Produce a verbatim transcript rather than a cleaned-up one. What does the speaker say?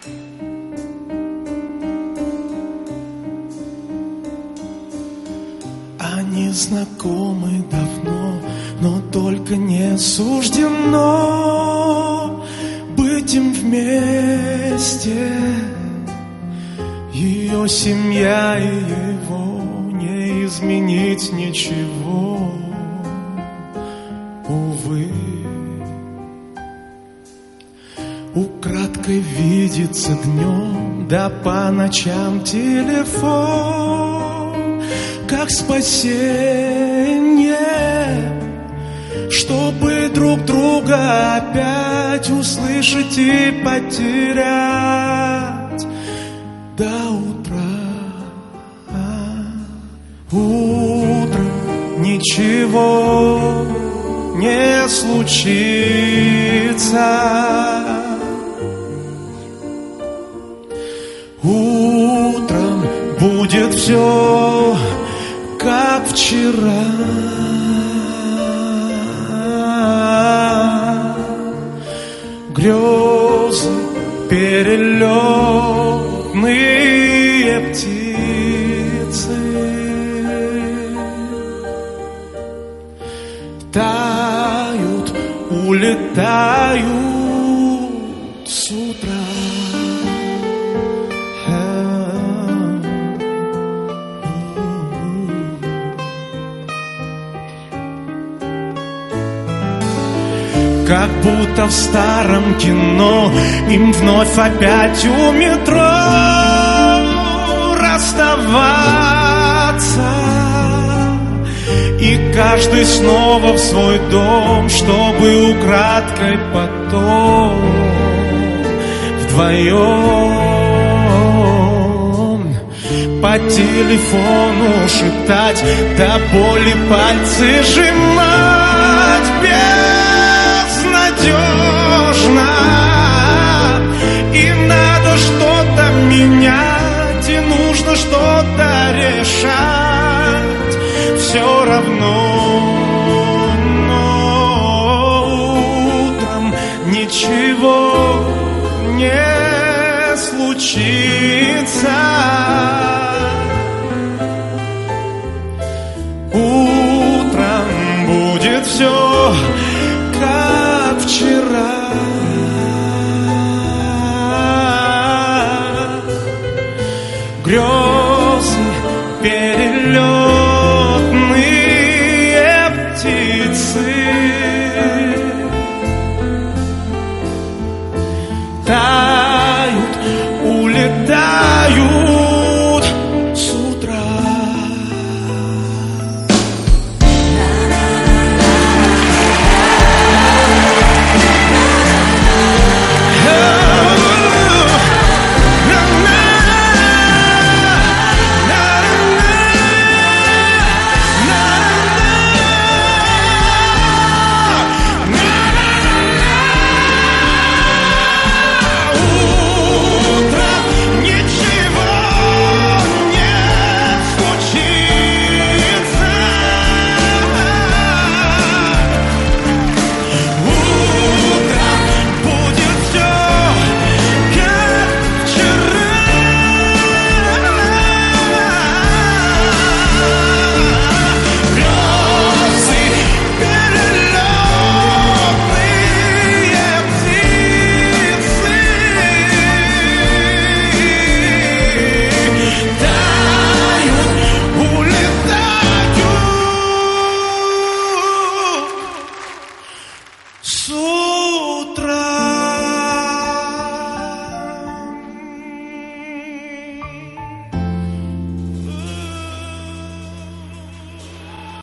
Они знакомы давно, но только не суждено быть им вместе. Ее семья и его не изменить ничего, увы. Украдкой видится днем, да по ночам телефон, как спасение, чтобы друг друга опять услышать и потерять до утра. Утром ничего не случится. Утром будет все как вчера. Грезы перелетные птицы тают, улетают с утра. Как будто в старом кино им вновь опять у метро расставаться. И каждый снова в свой дом, чтобы украдкой потом вдвоем по телефону шептать, до боли пальцы сжимать безнадежно. И надо что-то менять, и нужно что-то решать. Все равно, но утром ничего не случится. Утром будет все как вчера. Грезы перелетные птицы тают, улетают с утра. С утра.